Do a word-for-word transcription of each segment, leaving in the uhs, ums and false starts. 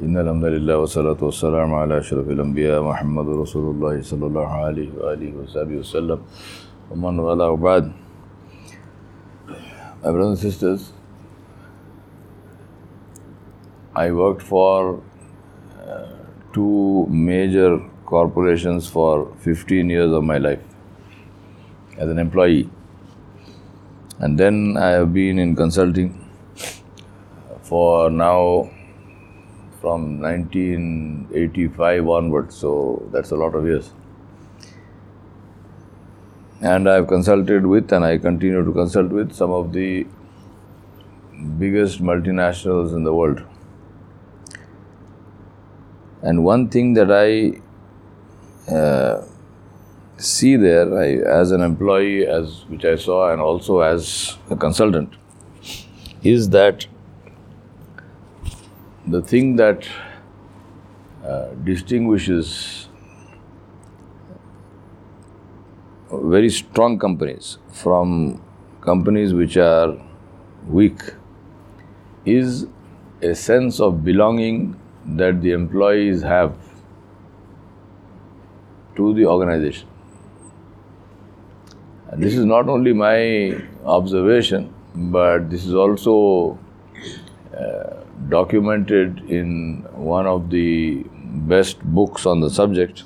إن الحمد لله والصلاة والسلام على أشرف الأنبياء محمد رسول الله صلى الله عليه وآله وصحبه وسلم ومن والاه وبعد. My brothers and sisters, I worked for uh, two major corporations for fifteen years of my life as an employee, and then I have been in consulting for now from nineteen eighty-five onwards, so that's a lot of years. And I've consulted with and I continue to consult with some of the biggest multinationals in the world. And one thing that I uh, see there, I, as an employee, as which I saw, and also as a consultant, is that the thing that uh, distinguishes very strong companies from companies which are weak is a sense of belonging that the employees have to the organization. And this is not only my observation, but this is also uh, documented in one of the best books on the subject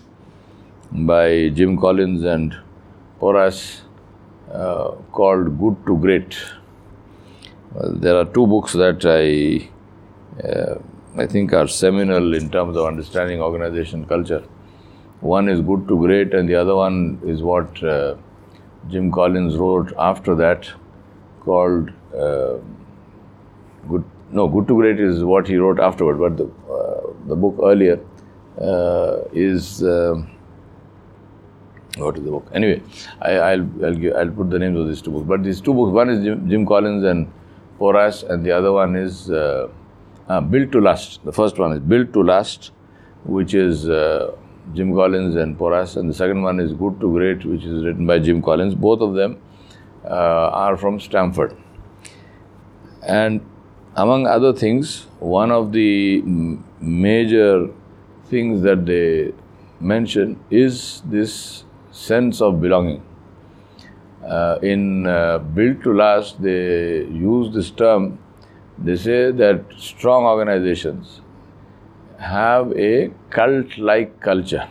by Jim Collins and Porras, uh, called Good to Great. Well, there are two books that I uh, I think are seminal in terms of understanding organization culture. One is Good to Great, and the other one is what uh, Jim Collins wrote after that, called uh, Good. No, Good to Great is what he wrote afterward, but the uh, the book earlier uh, is. Uh, What is the book? Anyway, I, I'll I'll, give, I'll put the names of these two books. But these two books, one is Jim, Jim Collins and Porras, and the other one is uh, uh, Built to Last. The first one is Built to Last, which is uh, Jim Collins and Porras, and the second one is Good to Great, which is written by Jim Collins. Both of them uh, are from Stanford. And among other things, one of the major things that they mention is this sense of belonging. Uh, in uh, Built to Last, they use this term. They say that strong organizations have a cult-like culture.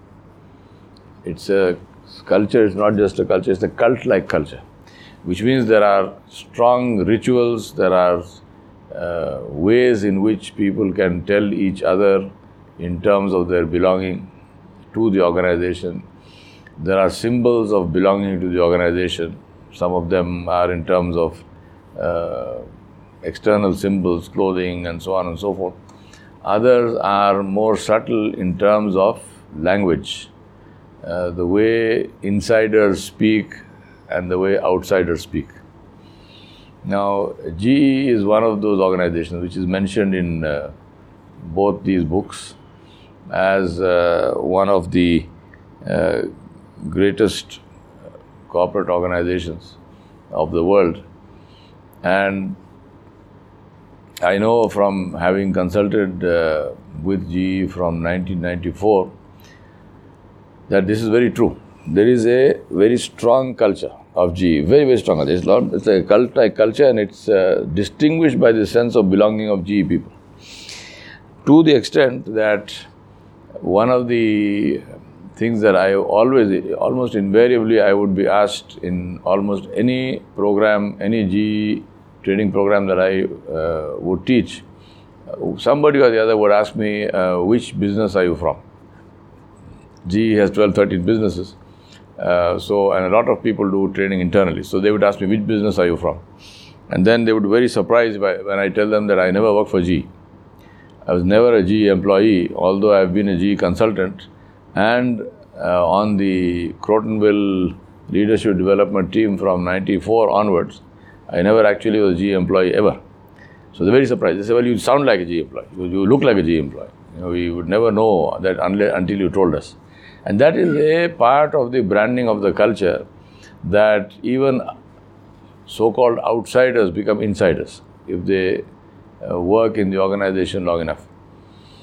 It's a culture, it's not just a culture, it's a cult-like culture, which means there are strong rituals, there are uh, ways in which people can tell each other in terms of their belonging to the organization. There are symbols of belonging to the organization. Some of them are in terms of uh, external symbols, clothing, and so on and so forth. Others are more subtle in terms of language, uh, the way insiders speak and the way outsiders speak. Now, G E is one of those organizations which is mentioned in uh, both these books as uh, one of the uh, greatest corporate organizations of the world. And I know from having consulted uh, with G E from nineteen ninety-four that this is very true. There is a very strong culture of G E, very, very strong. It's, not, it's a cult-like culture, and it's uh, distinguished by the sense of belonging of G E people. To the extent that one of the things that I always, almost invariably, I would be asked in almost any program, any G E training program that I uh, would teach, somebody or the other would ask me, uh, which business are you from? G E has twelve, thirteen businesses. Uh, so, and a lot of people do training internally. So they would ask me, which business are you from? And then they would be very surprised by, when I tell them that I never worked for G E. I was never a G E employee, although I've been a G E consultant. And uh, on the Crotonville leadership development team from ninety-four onwards, I never actually was a G E employee ever. So they're very surprised. They say, well, you sound like a G E employee. You, you look like a G E employee. You know, we would never know that unless, until you told us. And that is a part of the branding of the culture, that even so-called outsiders become insiders if they uh, work in the organization long enough.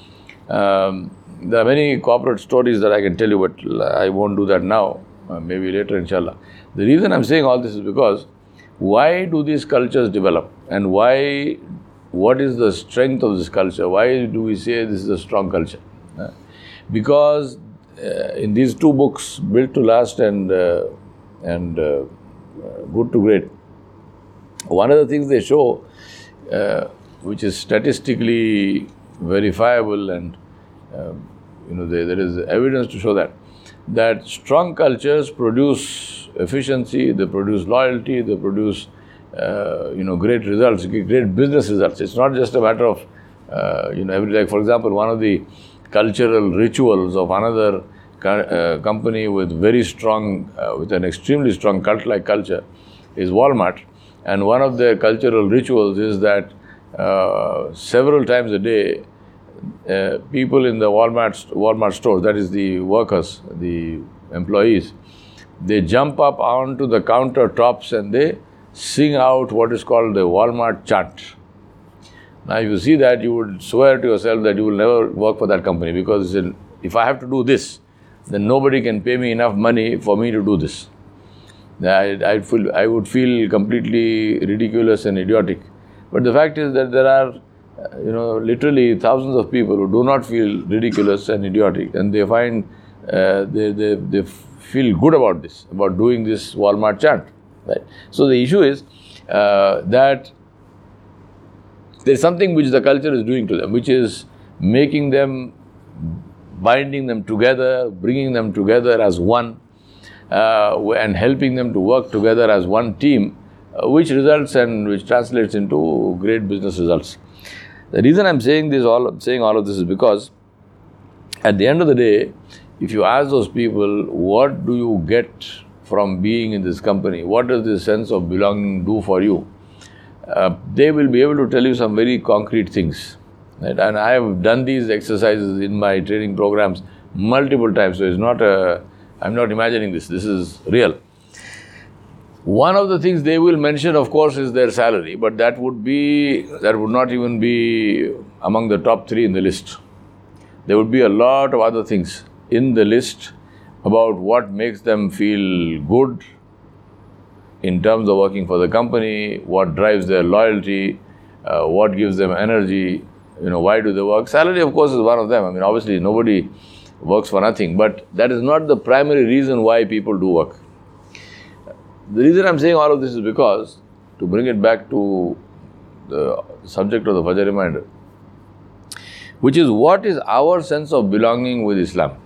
Um, there are many corporate stories that I can tell you, but I won't do that now. Uh, maybe later, inshallah. The reason I'm saying all this is because why do these cultures develop, and why? What is the strength of this culture? Why do we say this is a strong culture? Uh, because uh, in these two books, Built to Last and uh, and uh, Good to Great, one of the things they show, uh, which is statistically verifiable, and uh, you know there, there is evidence to show that that strong cultures produce efficiency, they produce loyalty, they produce uh, you know great results, great business results. It's not just a matter of uh, you know every, like for example, one of the cultural rituals of another co- uh, company with very strong, uh, with an extremely strong cult-like culture is Walmart, and one of their cultural rituals is that uh, several times a day, uh, people in the Walmart Walmart stores, that is the workers, the employees, they jump up onto the countertops and they sing out what is called the Walmart chant. Now, if you see that, you would swear to yourself that you will never work for that company, because if I have to do this, then nobody can pay me enough money for me to do this. I, I, feel, I would feel completely ridiculous and idiotic. But the fact is that there are, you know, literally thousands of people who do not feel ridiculous and idiotic, and they find, uh, they, they, they feel good about this, about doing this Walmart chant. Right? So the issue is uh, that there is something which the culture is doing to them, which is making them, binding them together, bringing them together as one, uh, and helping them to work together as one team, uh, which results and which translates into great business results. The reason I'm saying this, all saying all of this, is because at the end of the day, if you ask those people, what do you get from being in this company? What does this sense of belonging do for you? Uh, they will be able to tell you some very concrete things. Right? And I have done these exercises in my training programs multiple times. So it's not a, I'm not imagining this. This is real. One of the things they will mention, of course, is their salary, but that would be, that would not even be among the top three in the list. There would be a lot of other things in the list about what makes them feel good in terms of working for the company, what drives their loyalty, uh, what gives them energy, you know, why do they work. Salary, of course, is one of them. I mean, obviously, nobody works for nothing, but that is not the primary reason why people do work. The reason I'm saying all of this is because, to bring it back to the subject of the Fajr reminder, which is what is our sense of belonging with Islam.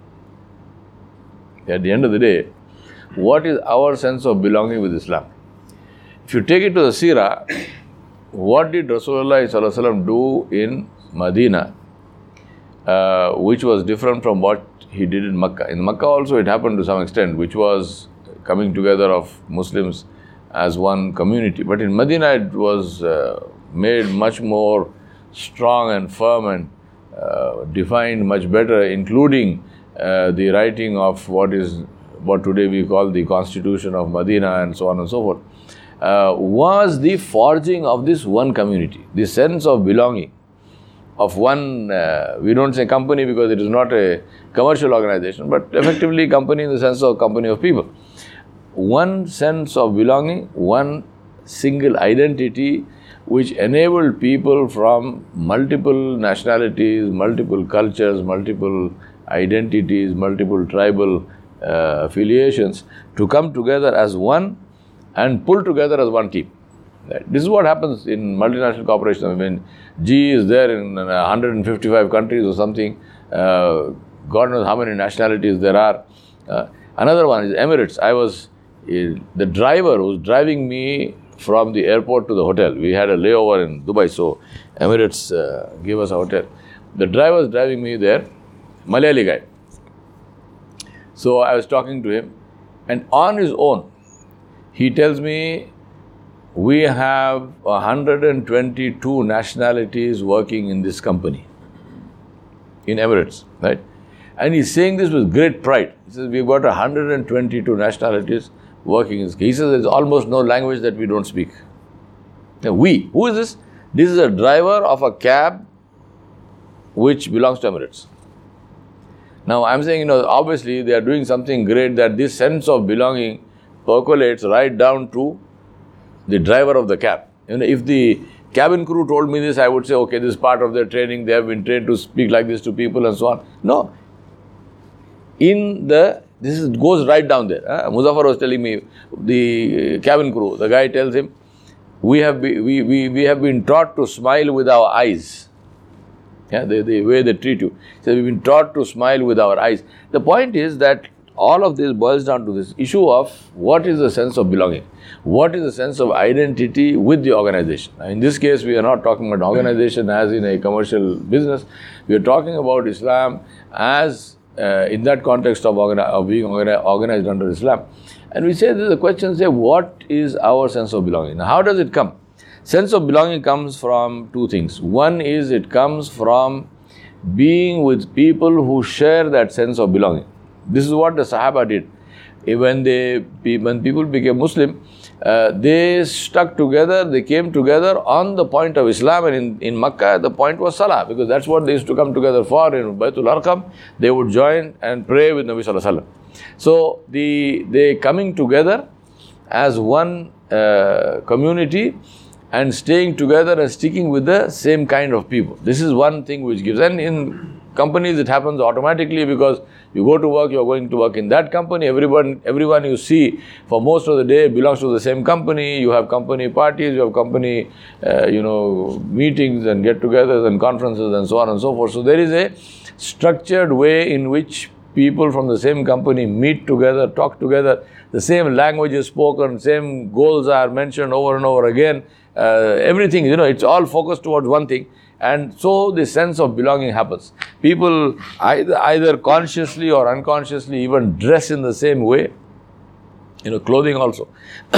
At the end of the day, what is our sense of belonging with Islam? If you take it to the Seerah, what did Rasulullah sallallahu alaihi wasallam do in Medina, uh, which was different from what he did in Makkah? In Makkah also it happened to some extent, which was coming together of Muslims as one community. But in Medina it was uh, made much more strong and firm and uh, defined much better, including uh, the writing of what is what today we call the Constitution of Medina and so on and so forth, uh, was the forging of this one community, the sense of belonging of one, uh, we don't say company because it is not a commercial organization, but effectively company in the sense of company of people. One sense of belonging, one single identity, which enabled people from multiple nationalities, multiple cultures, multiple identities, multiple tribal uh, affiliations to come together as one and pull together as one team. Right? This is what happens in multinational corporations. I mean, G E is there in one hundred fifty-five countries or something. Uh, God knows how many nationalities there are. Uh, another one is Emirates. I was uh, the driver who was driving me from the airport to the hotel. We had a layover in Dubai, so Emirates uh, gave us a hotel. The driver was driving me there, Malayali guy. So I was talking to him, and on his own, he tells me, we have one hundred twenty-two nationalities working in this company, in Emirates, right? And he's saying this with great pride. He says, we've got one hundred twenty-two nationalities working in this. He says, there's almost no language that we don't speak. Now, we, who is this? This is a driver of a cab which belongs to Emirates. Now, I'm saying, you know, obviously they are doing something great, that this sense of belonging percolates right down to the driver of the cab. You know, if the cabin crew told me this, I would say, okay, this is part of their training. They have been trained to speak like this to people and so on. No. In the, this is, goes right down there. Uh, Muzaffar was telling me, the cabin crew, the guy tells him, we have, be, we, we, we have been taught to smile with our eyes. Yeah, the, the way they treat you. So we've been taught to smile with our eyes. The point is that all of this boils down to this issue of what is the sense of belonging? What is the sense of identity with the organization? Now, in this case, we are not talking about organization as in a commercial business. We are talking about Islam as uh, in that context of, organi- of being organi- organized under Islam. And we say, there's a question, say, what is our sense of belonging? Now, how does it come? Sense of belonging comes from two things. One is it comes from being with people who share that sense of belonging. This is what the Sahaba did. When they, when people became Muslim, uh, they stuck together, they came together on the point of Islam, and in, in Makkah, the point was Salah, because that's what they used to come together for. In Baytul Arqam, they would join and pray with Nabi Sallallahu Alaihi Wasallam. So, the, they coming together as one uh, community, and staying together and sticking with the same kind of people. This is one thing which gives. And in companies, it happens automatically, because you go to work, you are going to work in that company. Everyone, everyone you see for most of the day belongs to the same company. You have company parties, you have company, uh, you know, meetings and get-togethers and conferences and so on and so forth. So there is a structured way in which people from the same company meet together, talk together. The same language is spoken, same goals are mentioned over and over again. Uh, everything, you know, it's all focused towards one thing. And so the sense of belonging happens. People either, either consciously or unconsciously even dress in the same way. You know, clothing also.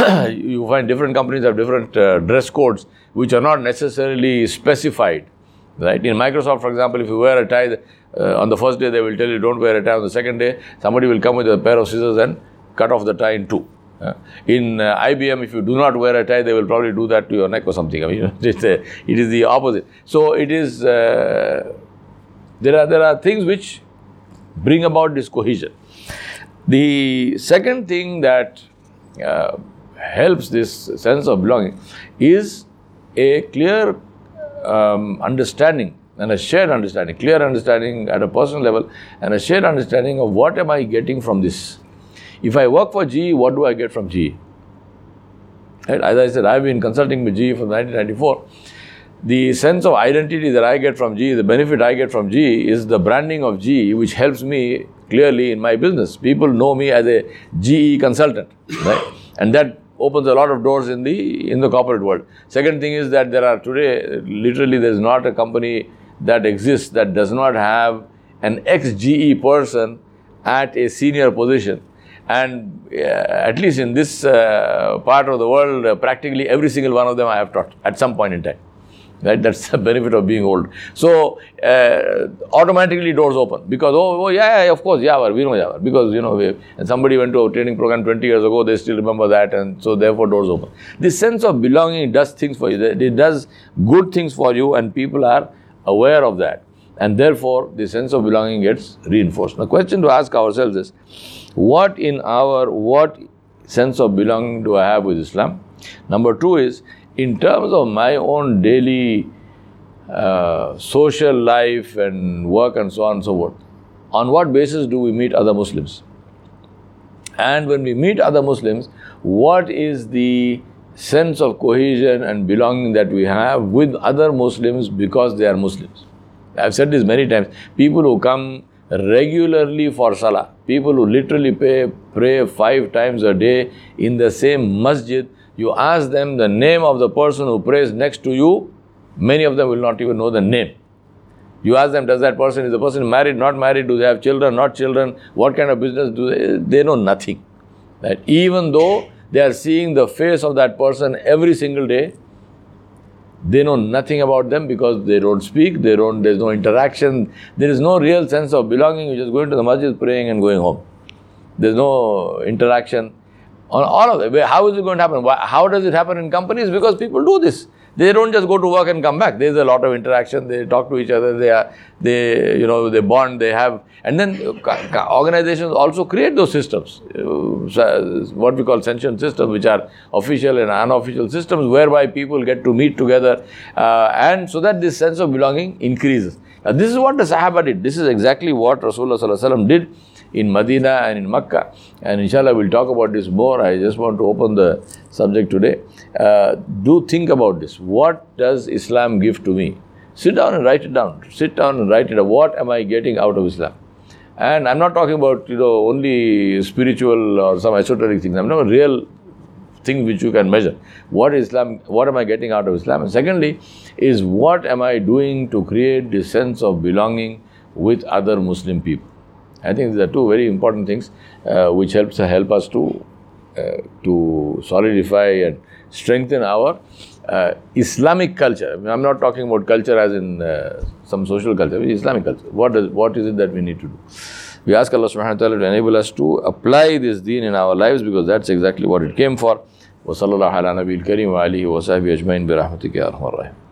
You find different companies have different uh, dress codes which are not necessarily specified. Right? In Microsoft, for example, if you wear a tie, uh, on the first day they will tell you don't wear a tie. On the second day, somebody will come with a pair of scissors and cut off the tie in two. Uh, in uh, I B M, if you do not wear a tie, they will probably do that to your neck or something. I mean, it's a, it is the opposite. So it is, uh, there are there are things which bring about this cohesion. The second thing that uh, helps this sense of belonging is a clear um, understanding and a shared understanding, clear understanding at a personal level, and a shared understanding of what am I getting from this. If I work for G E, what do I get from G E? Right? As I said, I've been consulting with G E from nineteen ninety-four. The sense of identity that I get from G E, the benefit I get from G E is the branding of G E, which helps me clearly in my business. People know me as a G E consultant, right? And that opens a lot of doors in the in the corporate world. Second thing is that there are today, literally there is not a company that exists that does not have an ex-G E person at a senior position. And uh, at least in this uh, part of the world, uh, practically every single one of them I have taught at some point in time. Right? That's the benefit of being old. So, uh, automatically doors open. Because, oh, oh yeah, yeah, of course, Yawar, we know Yawar. Because, you know, we, and somebody went to a training program twenty years ago, they still remember that, and so therefore doors open. This sense of belonging does things for you. It does good things for you, and people are aware of that. And therefore, the sense of belonging gets reinforced. The question to ask ourselves is, what in our, what sense of belonging do I have with Islam? Number two is, in terms of my own daily uh, social life and work and so on and so forth, on what basis do we meet other Muslims? And when we meet other Muslims, what is the sense of cohesion and belonging that we have with other Muslims because they are Muslims? I've said this many times. People who come regularly for Salah, people who literally pay, pray five times a day in the same masjid, you ask them the name of the person who prays next to you, many of them will not even know the name. You ask them, does that person, is the person married, not married, do they have children, not children, what kind of business do they, they know nothing. Right? Even though they are seeing the face of that person every single day, they know nothing about them because they don't speak, they don't, there's no interaction, there is no real sense of belonging. You're just going to the masjid, praying and going home. There's no interaction on all of it. How is it going to happen? How does it happen in companies? Because people do this. They don't just go to work and come back. There's a lot of interaction. They talk to each other. They are, they, you know, they bond. They have, and then organizations also create those systems, what we call sentient systems, which are official and unofficial systems, whereby people get to meet together, uh, and so that this sense of belonging increases. Now, this is what the Sahaba did. This is exactly what Rasulullah Sallallahu Alaihi Wasallam did in Medina and in Makkah. And inshallah, we'll talk about this more. I just want to open the subject today. Uh, do think about this. What does Islam give to me? Sit down and write it down. Sit down and write it down. What am I getting out of Islam? And I'm not talking about, you know, only spiritual or some esoteric things. I'm not a real thing which you can measure. What is Islam? What am I getting out of Islam? And secondly, is what am I doing to create this sense of belonging with other Muslim people? I think these are two very important things uh, which helps help us to uh, to solidify and strengthen our uh, Islamic culture. I mean, I'm not talking about culture as in uh, some social culture, Islamic culture. What is what is it that we need to do? We ask Allah subhanahu wa ta'ala to enable us to apply this deen in our lives, because that's exactly what it came for. Wa sallallahu ala nabiyil kareem wa alihi wa sahbihi ajmain bi rahmatika ya arhamar rahim.